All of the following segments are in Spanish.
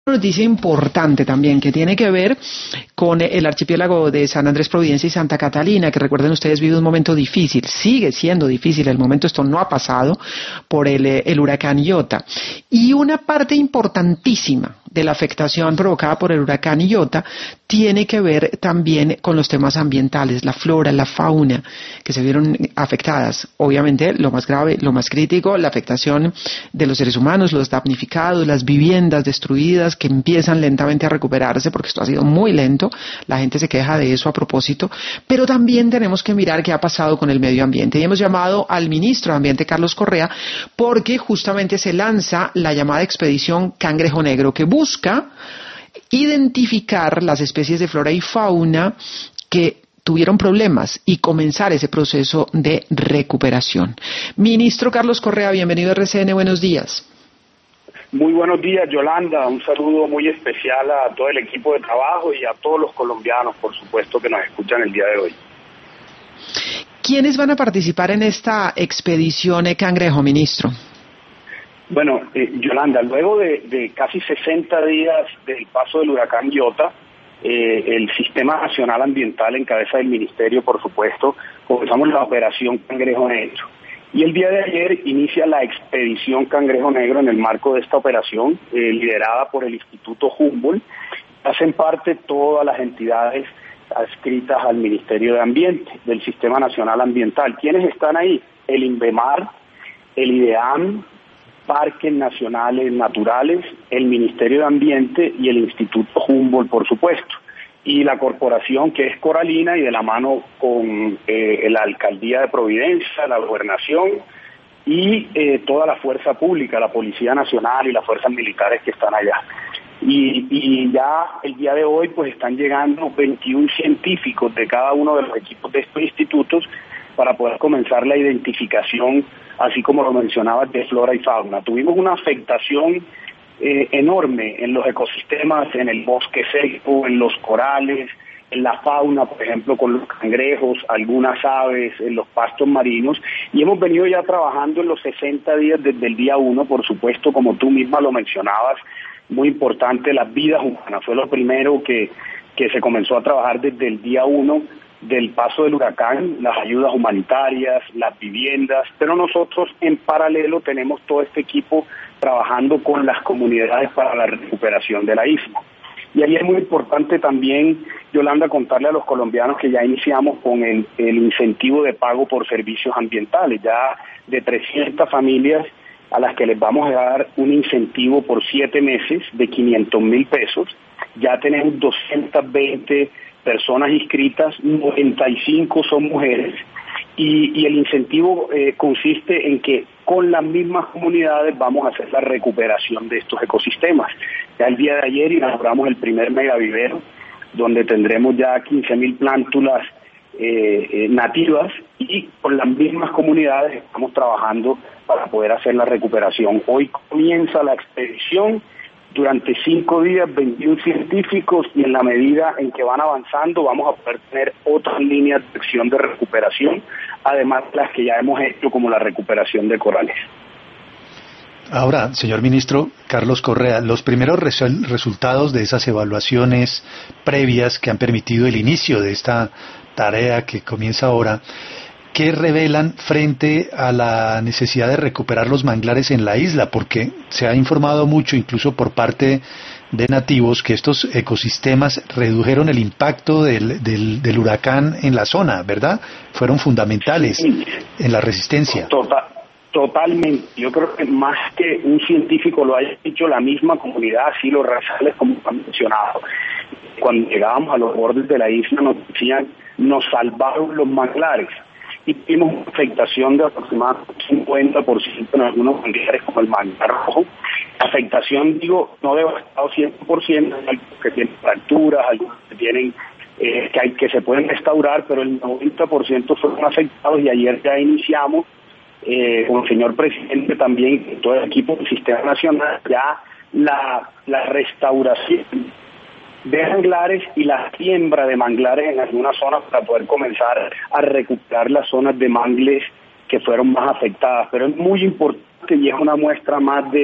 Noticia importante también que tiene que ver con el archipiélago de San Andrés, Providencia y Santa Catalina, que recuerden ustedes vive un momento difícil, sigue siendo difícil el momento, esto no ha pasado por el huracán Iota. Y una parte importantísima de la afectación provocada por el huracán Iota tiene que ver también con los temas ambientales, la flora, la fauna, que se vieron afectadas. Obviamente, lo más grave, lo más crítico, la afectación de los seres humanos, los damnificados, las viviendas destruidas que empiezan lentamente a recuperarse, porque esto ha sido muy lento, la gente se queja de eso a propósito, pero también tenemos que mirar qué ha pasado con el medio ambiente. Y hemos llamado al ministro de Ambiente, Carlos Correa, porque justamente se lanza la llamada expedición Cangrejo Negro, que busca identificar las especies de flora y fauna que tuvieron problemas y comenzar ese proceso de recuperación. Ministro Carlos Correa, bienvenido a RCN, buenos días. Muy buenos días, Yolanda, un saludo muy especial a todo el equipo de trabajo y a todos los colombianos, por supuesto, que nos escuchan el día de hoy. ¿Quiénes van a participar en esta expedición Cangrejo, ministro? Bueno, Yolanda, luego de casi 60 días del paso del huracán Iota, el Sistema Nacional Ambiental en cabeza del Ministerio, por supuesto, comenzamos la operación Cangrejo Negro. Y el día de ayer inicia la expedición Cangrejo Negro en el marco de esta operación, liderada por el Instituto Humboldt. Hacen parte todas las entidades adscritas al Ministerio de Ambiente, del Sistema Nacional Ambiental. ¿Quiénes están ahí? El INVEMAR, el IDEAM, Parques Nacionales Naturales, el Ministerio de Ambiente y el Instituto Humboldt, por supuesto. Y la corporación que es coralina y de la mano con la Alcaldía de Providencia, la Gobernación y toda la fuerza pública, la Policía Nacional y las fuerzas militares que están allá. Y ya el día de hoy pues están llegando 21 científicos de cada uno de los equipos de estos institutos para poder comenzar la identificación, así como lo mencionabas, de flora y fauna. Tuvimos una afectación enorme en los ecosistemas, en el bosque seco, en los corales, en la fauna, por ejemplo, con los cangrejos, algunas aves, en los pastos marinos, y hemos venido ya trabajando en los 60 días desde el día 1, por supuesto, como tú misma lo mencionabas, muy importante, las vidas humanas. Fue lo primero que se comenzó a trabajar desde el día 1 del paso del huracán, las ayudas humanitarias, las viviendas, pero nosotros en paralelo tenemos todo este equipo trabajando con las comunidades para la recuperación de la isla. Y ahí es muy importante también, Yolanda, contarle a los colombianos que ya iniciamos con el incentivo de pago por servicios ambientales, ya de 300 familias a las que les vamos a dar un incentivo por 7 meses de 500,000 pesos. Ya tenemos 220 personas inscritas, 95 son mujeres, y el incentivo consiste en que con las mismas comunidades vamos a hacer la recuperación de estos ecosistemas. Ya el día de ayer inauguramos el primer megavivero, donde tendremos ya 15,000 plántulas nativas, y con las mismas comunidades estamos trabajando para poder hacer la recuperación. Hoy comienza la expedición. Durante 5 días, 21 científicos, y en la medida en que van avanzando vamos a poder tener otras líneas de acción de recuperación, además de las que ya hemos hecho, como la recuperación de corales. Ahora, señor ministro Carlos Correa, los primeros resultados de esas evaluaciones previas que han permitido el inicio de esta tarea que comienza ahora, ¿qué revelan frente a la necesidad de recuperar los manglares en la isla? Porque se ha informado mucho, incluso por parte de nativos, que estos ecosistemas redujeron el impacto del huracán en la zona, ¿verdad? Fueron fundamentales en la resistencia. Totalmente. Yo creo que más que un científico lo haya dicho, la misma comunidad, así los raizales, como han mencionado. Cuando llegábamos a los bordes de la isla nos decían, nos salvaron los manglares. Y tuvimos una afectación de aproximadamente 50% en algunos manglares, como el manglar rojo. Afectación, digo, no devastado 100%, algunos que tienen fracturas, algunos que tienen que se pueden restaurar, pero el 90% fueron afectados, y ayer ya iniciamos con el señor presidente también, con todo el equipo del Sistema Nacional, ya la restauración de manglares y la siembra de manglares en algunas zonas para poder comenzar a recuperar las zonas de mangles que fueron más afectadas. Pero es muy importante y es una muestra más de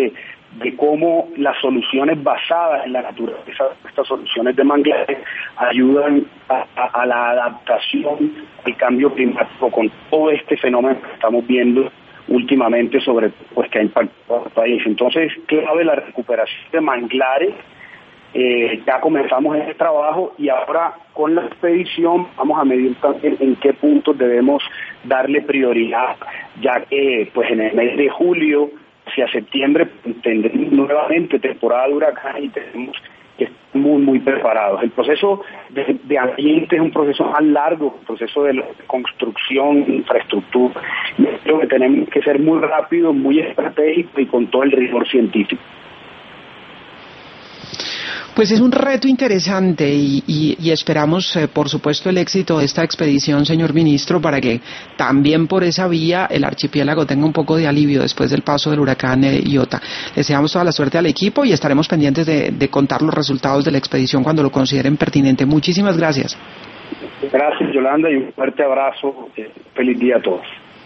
de cómo las soluciones basadas en la naturaleza, estas soluciones de manglares, ayudan a la adaptación al cambio climático con todo este fenómeno que estamos viendo últimamente, sobre pues que ha impactado al país. Entonces, clave la recuperación de manglares. Ya comenzamos ese trabajo y ahora con la expedición vamos a medir también en qué puntos debemos darle prioridad, ya que pues en el mes de julio hacia septiembre tendremos nuevamente temporada de huracán y tenemos que estar muy preparados. El proceso de ambiente es un proceso más largo, un proceso de construcción, infraestructura, y creo que tenemos que ser muy rápidos, muy estratégicos y con todo el rigor científico. Pues es un reto interesante y esperamos, por supuesto, el éxito de esta expedición, señor ministro, para que también por esa vía el archipiélago tenga un poco de alivio después del paso del huracán Iota. Les deseamos toda la suerte al equipo y estaremos pendientes de contar los resultados de la expedición cuando lo consideren pertinente. Muchísimas gracias. Gracias, Yolanda, y un fuerte abrazo. Feliz día a todos.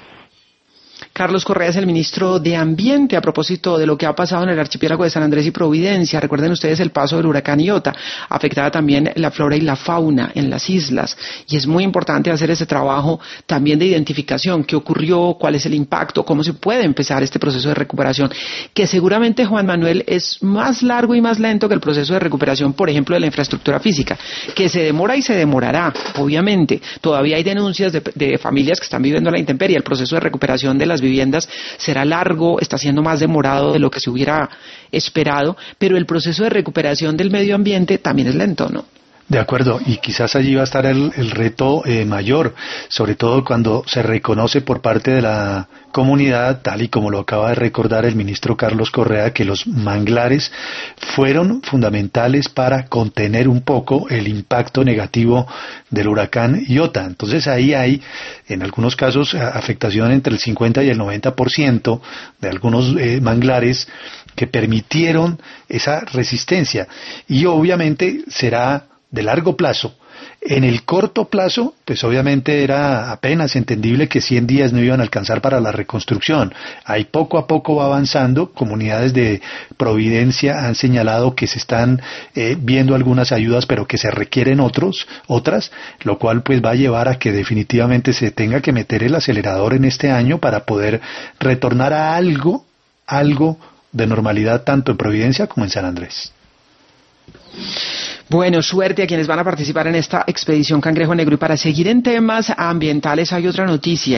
Carlos Correa es el ministro de Ambiente a propósito de lo que ha pasado en el archipiélago de San Andrés y Providencia. Recuerden ustedes el paso del huracán Iota, afectada también la flora y la fauna en las islas, y es muy importante hacer ese trabajo también de identificación, qué ocurrió, cuál es el impacto, cómo se puede empezar este proceso de recuperación, que seguramente, Juan Manuel, es más largo y más lento que el proceso de recuperación, por ejemplo, de la infraestructura física, que se demora y se demorará, obviamente. Todavía hay denuncias de familias que están viviendo la intemperie. El proceso de recuperación de las viviendas será largo, está siendo más demorado de lo que se hubiera esperado, pero el proceso de recuperación del medio ambiente también es lento, ¿no? De acuerdo, y quizás allí va a estar el reto mayor, sobre todo cuando se reconoce por parte de la comunidad, tal y como lo acaba de recordar el ministro Carlos Correa, que los manglares fueron fundamentales para contener un poco el impacto negativo del huracán Iota. Entonces ahí hay, en algunos casos, afectación entre el 50 y el 90% de algunos manglares que permitieron esa resistencia. Y obviamente será de largo plazo. En el corto plazo, pues obviamente era apenas entendible que 100 días no iban a alcanzar para la reconstrucción. Ahí poco a poco va avanzando. Comunidades de Providencia han señalado que se están viendo algunas ayudas, pero que se requieren otras, lo cual pues va a llevar a que definitivamente se tenga que meter el acelerador en este año para poder retornar a algo de normalidad tanto en Providencia como en San Andrés. Bueno, suerte a quienes van a participar en esta expedición Cangrejo Negro. Y para seguir en temas ambientales hay otra noticia.